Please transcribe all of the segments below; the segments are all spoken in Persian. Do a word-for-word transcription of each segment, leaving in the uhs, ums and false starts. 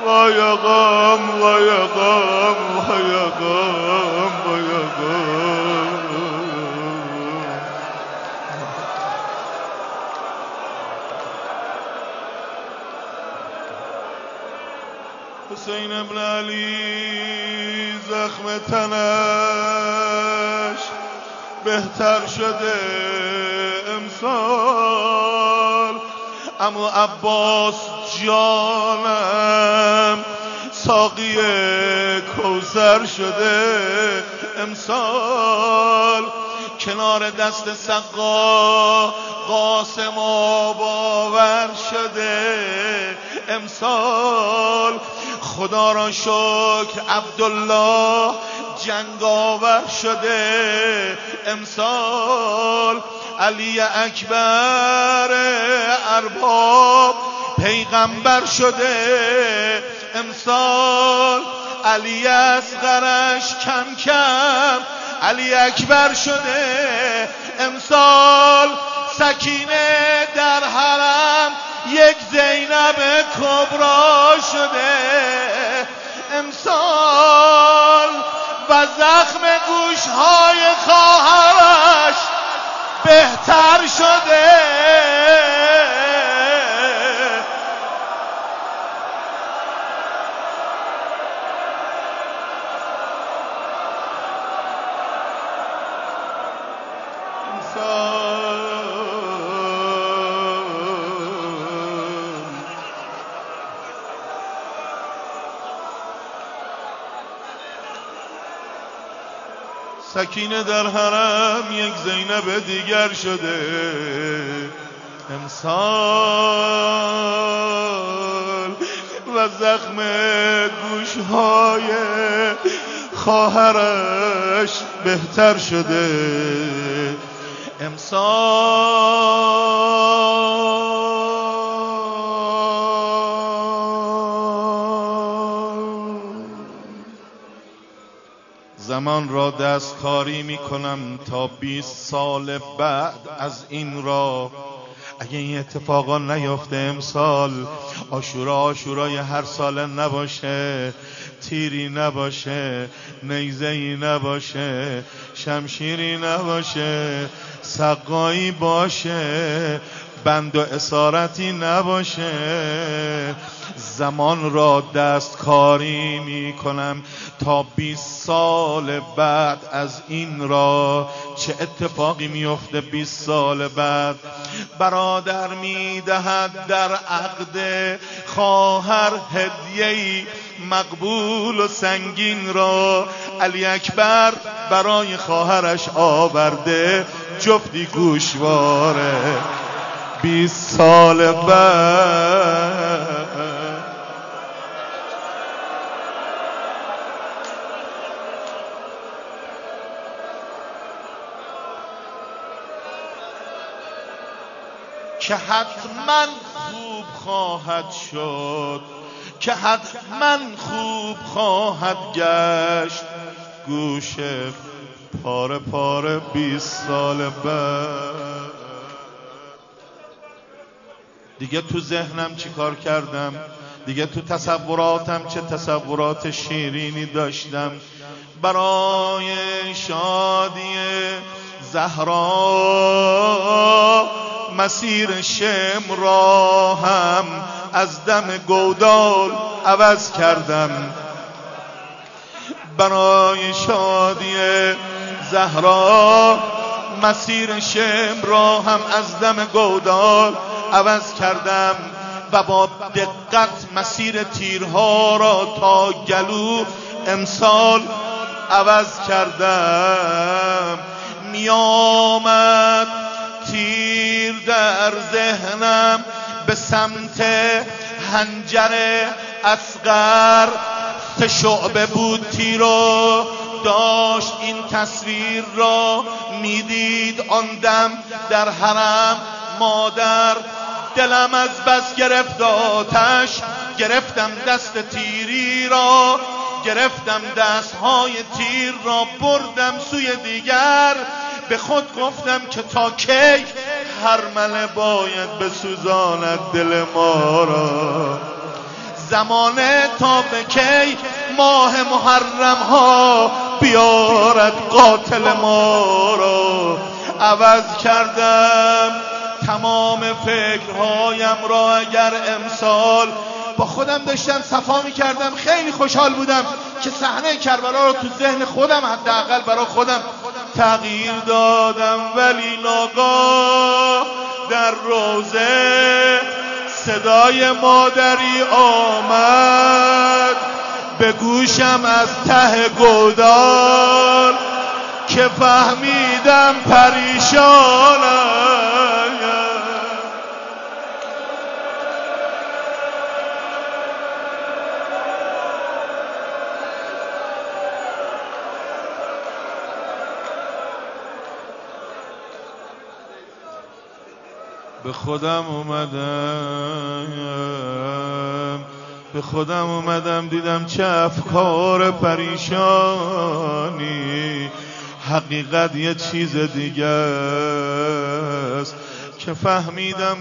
وای آقام وای آقام وای آقام وای آقام. حسین ابن علی زخم تنش بهتر شده امسال، اما عباس جانم ساقی کوثر شده امسال. کنار دست سقا قاسم آباور شده امسال. خدا را شکر عبدالله جنگاور شده امسال. علی اکبر ارباب پیغمبر شده امسال. علی اصغرش کم کم علی اکبر شده امسال. سکینه در حرم یک زینب کبرا شده امسال. و زخم گوشهای خواهرش بهتر شده. سکینه در حرم یک زینب دیگر شده امسال. و زخم گوشهای خواهرش بهتر شده امسال. زمان را دستکاری می کنم تا بیست سال بعد از این را، اگه این اتفاقا نیفته امسال، عاشورا عاشورای هر ساله نباشه، تیری نباشه، نیزه‌ای نباشه، شمشیری نباشه، سقایی باشه، بند و اسارتی نباشه. زمان را دستکاری می کنم تا بیست سال بعد از این را. چه اتفاقی میفته بیست سال بعد؟ برادر میدهد در عقد خواهر هدیه‌ای مقبول و سنگین را. علی اکبر برای خواهرش آورده جفتی گوشواره. بیست سال بعد که حتما خوب خواهد شد، که حتما خوب خواهد گشت. گوشه پاره پاره بیست سال بعد. دیگه تو ذهنم چی کار کردم؟ دیگه تو تصوراتم چه تصورات شیرینی داشتم برای شادی زهرا. مسیر شم را هم از دم گودال عوض کردم برای شادی زهرا. مسیر شم را هم از دم گودال عوض کردم و با دقت مسیر تیرها را تا گلو امسال عوض کردم. میامد تیر در ذهنم به سمت حنجر اصغر. سه شعبه بود تیرو داشت این تصویر را میدید آن دم در حرم مادر. دلم از بس گرفت آتش، گرفتم دست تیری را، گرفتم دستهای تیر را بردم سوی دیگر. به خود گفتم که تا کی هرمله باید بسوزاند دل ما را. زمانه تا به کی ماه محرم ها بیارد قاتل ما را. عوض کردم تمام فکرهایم را اگر امسال. با خودم داشتم صفا می کردم، خیلی خوشحال بودم که صحنه کربلا رو تو ذهن خودم حداقل برای خودم تغییر دادم. ولی ناگاه در روزه صدای مادری آمد به گوشم از ته گودال که فهمیدم پریشانم. به خودم اومدم به خودم اومدم دیدم چه افکار پریشانی. حقیقت یه چیز دیگه است که فهمیدم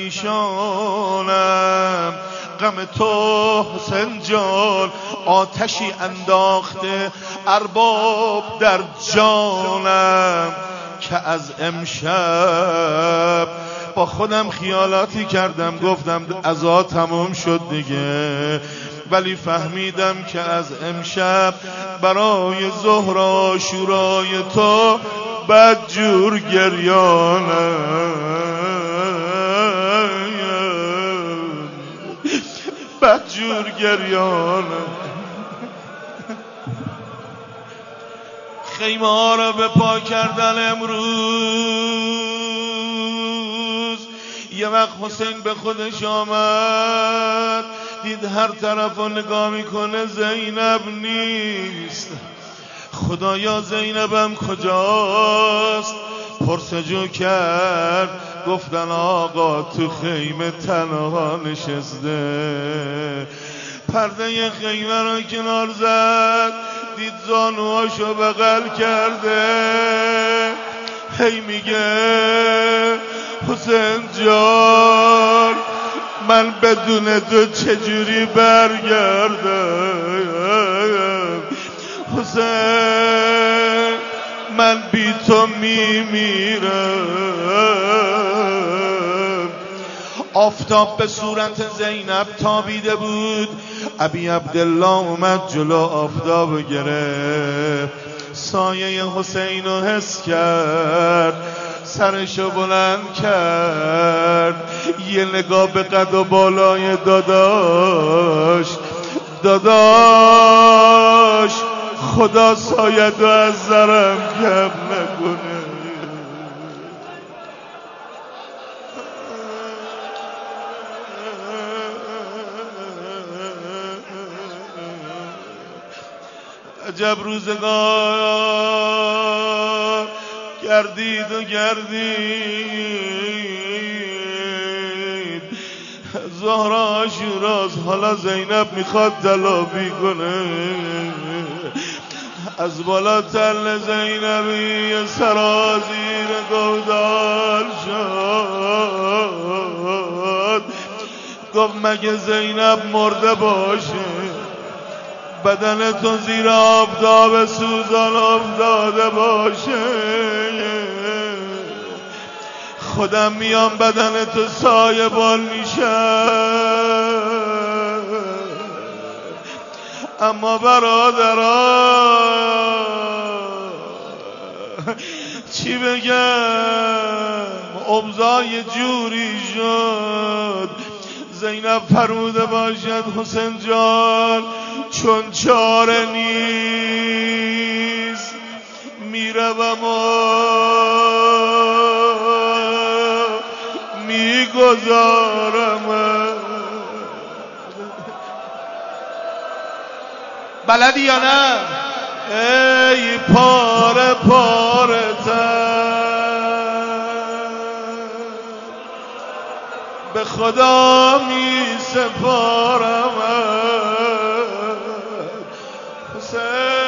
پریشانم. غم تو حسین جان آتشی انداخته ارباب در جانم که از امشب با خودم خیالاتی کردم، گفتم عزا تموم شد دیگه. ولی فهمیدم که از امشب برای ظهر عاشورای تو بدجور گریانم بدجور گریانم. خیمه ها را به پا کردن امروز. یه وقت حسین به خودش آمد، دید هر طرف رو نگاه میکنه زینب نیست. خدایا زینبم کجاست؟ پرسجو کرد، گفتن آقا تو خیمه تنها نشسته. پرده خیمه را کنار زد، دید زانوهاشو بغل کرده، هی میگه حسین جان من بدون تو چجوری برگردم؟ حسین من بی تو میمیرم. آفتاب به صورت زینب تابیده بود. ابی عبدالله اومد جلو آفتاب گرفت، سایه حسین رو حس کرد، سرشو بلند کرد، یه نگاه به قد و بالای داداش داداش خدا سایه دو از زرم کم نکنه. عجب روزگار گردید و گردید. ظهر عاشوراست، حالا زینب میخواد تلافی کنه. از بالا تل زینبی سرازیر گودال شد. گفت مگه زینب مرده باشه؟ بدن تو زیر آفتاب سوزان افتاده باشه؟ خودم میام بدن تو سایه بال میشم. اما برادران چی بگم، اوضاع جوری شد. زینب فرموده باشد حسین جان چون چاره نیست میروم و میگذارم. بلدی یا نه؟ ای پاره پاره تن به خدا می سپارم حسین.